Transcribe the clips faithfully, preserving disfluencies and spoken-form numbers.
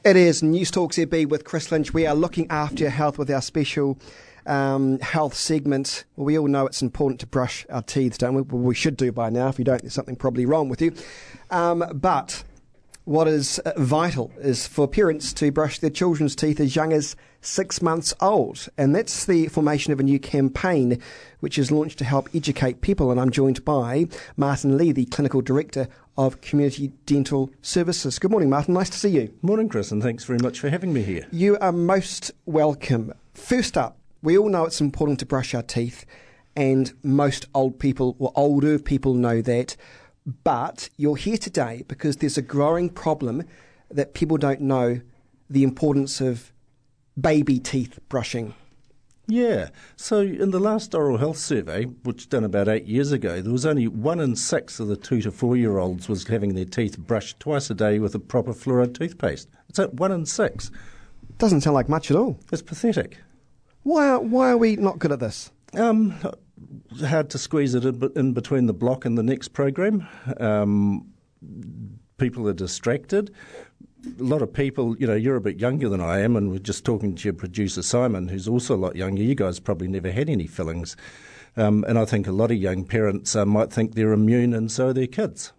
It is News Talk Z B with Chris Lynch. We are looking after your health with our special um, health segment. Well, we all know it's important to brush our teeth, don't we? Well, we should do by now. If you don't, there's something probably wrong with you. Um, but what is uh, vital is for parents to brush their children's teeth as young as six months old. And that's the formation of a new campaign which is launched to help educate people. And I'm joined by Martin Lee, the Clinical Director of Community Dental Services. Good morning, Martin. Nice to see you. Morning, Chris, and thanks very much for having me here. You are most welcome. First up, we all know it's important to brush our teeth, and most old people or older people know that. But you're here today because there's a growing problem that people don't know the importance of baby teeth brushing. Yeah, so in the last oral health survey, which done about eight years ago, there was only one in six of the two to four-year-olds was having their teeth brushed twice a day with a proper fluoride toothpaste. It's at one in six. Doesn't sound like much at all. It's pathetic. Why are, why are we not good at this? Um, hard to squeeze it in, in between the block and the next program. Um, people are distracted. A lot of people, you know, you're a bit younger than I am, and we're just talking to your producer, Simon, who's also a lot younger. You guys probably never had any fillings. Um, and I think a lot of young parents uh, might think they're immune, and so are their kids.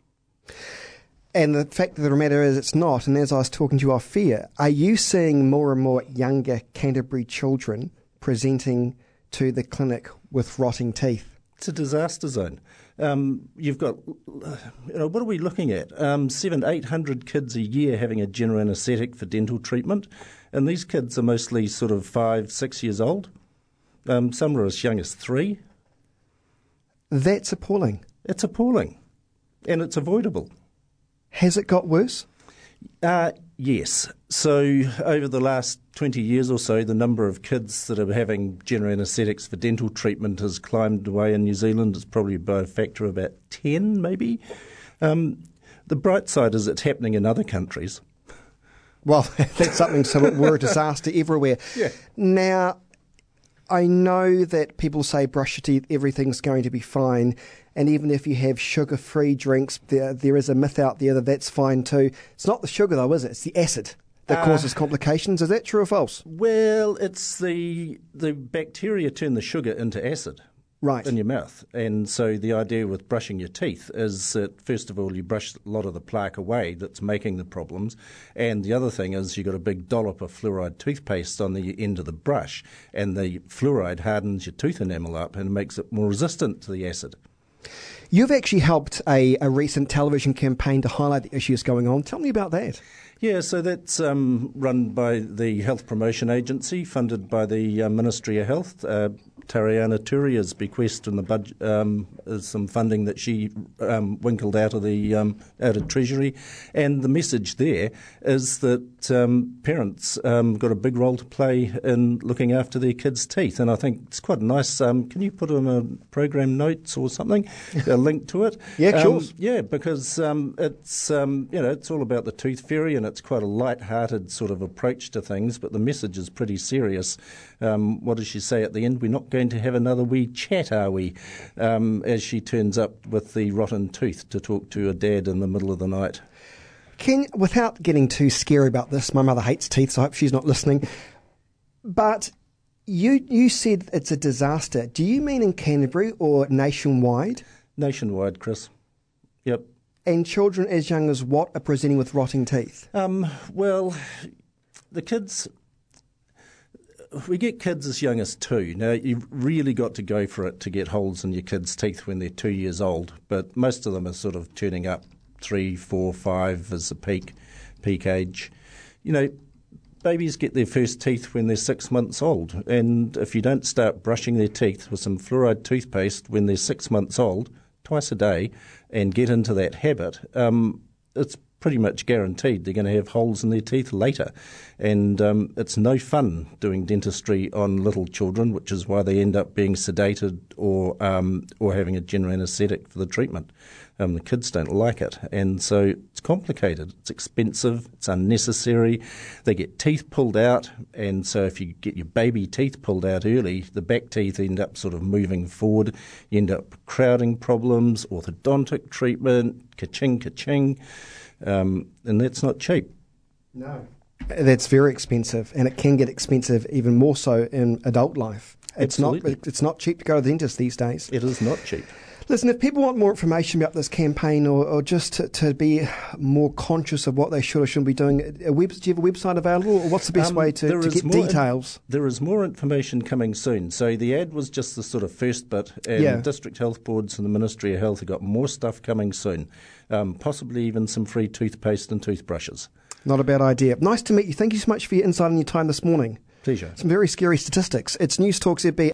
And the fact of the matter is it's not. And as I was talking to you off air, are you seeing more and more younger Canterbury children presenting to the clinic with rotting teeth? It's a disaster zone. Um, you've got, you know, what are we looking at? Um, seven, eight hundred kids a year having a general anaesthetic for dental treatment, and these kids are mostly sort of five, six years old. Um, some are as young as three. That's appalling. It's appalling, and it's avoidable. Has it got worse? Uh, yes. So over the last twenty years or so, the number of kids that are having general anaesthetics for dental treatment has climbed away in New Zealand. It's probably by a factor of about ten, maybe. Um, the bright side is it's happening in other countries. Well, that's something, so we're a disaster everywhere. Yeah. Now, I know that people say brush your teeth, everything's going to be fine. And even if you have sugar-free drinks, there there is a myth out there that that's fine too. It's not the sugar though, is it? It's the acid that uh, causes complications. Is that true or false? Well, it's the the bacteria turn the sugar into acid. Right. In your mouth. And so the idea with brushing your teeth is that, first of all, you brush a lot of the plaque away that's making the problems. And the other thing is you've got a big dollop of fluoride toothpaste on the end of the brush, and the fluoride hardens your tooth enamel up and makes it more resistant to the acid. You've actually helped a, a recent television campaign to highlight the issues going on. Tell me about that. Yeah, so that's um, run by the Health Promotion Agency, funded by the uh, Ministry of Health. Uh, Tariana Turia's bequest in the budget um, is some funding that she um, winkled out of the um, out of Treasury, and the message there is that um, parents um, got a big role to play in looking after their kids' teeth, and I think it's quite nice. Um, can you put on a program notes or something, a link to it? Yeah, sure. Um, yeah, because um, it's um, you know it's all about the tooth fairy, and it's quite a light-hearted sort of approach to things, but the message is pretty serious. Um, what does she say at the end? We're not going to have another wee chat, are we? Um, as she turns up with the rotten tooth to talk to her dad in the middle of the night. Can, without getting too scary about this, my mother hates teeth, so I hope she's not listening, but you you said it's a disaster. Do you mean in Canterbury or nationwide? Nationwide, Chris. Yep. And children as young as what are presenting with rotting teeth? Um, well, the kids... We get kids as young as two. Now, you've really got to go for it to get holes in your kids' teeth when they're two years old, but most of them are sort of turning up three, four, five as the peak, peak age. You know, babies get their first teeth when they're six months old, and if you don't start brushing their teeth with some fluoride toothpaste when they're six months old, twice a day, and get into that habit, um, it's pretty much guaranteed they're going to have holes in their teeth later. And um, it's no fun doing dentistry on little children, which is why they end up being sedated or um, or having a general anaesthetic for the treatment. Um, the kids don't like it. And so it's complicated. It's expensive. It's unnecessary. They get teeth pulled out. And so if you get your baby teeth pulled out early, the back teeth end up sort of moving forward. You end up crowding problems, orthodontic treatment, ka-ching, ka-ching. Um, and that's not cheap. No. That's very expensive, and it can get expensive even more so in adult life. It's Absolutely. not it's not cheap to go to the dentist these days. It is not cheap. Listen, if people want more information about this campaign, or, or just to, to be more conscious of what they should or shouldn't be doing, a web, do you have a website available, or what's the best Um, way to, there to is get more details? In, there is more information coming soon. So the ad was just the sort of first bit, and Yeah. District Health Boards and the Ministry of Health have got more stuff coming soon, um, possibly even some free toothpaste and toothbrushes. Not a bad idea. Nice to meet you. Thank you so much for your insight and your time this morning. Pleasure. Some very scary statistics. It's News Talk Z B.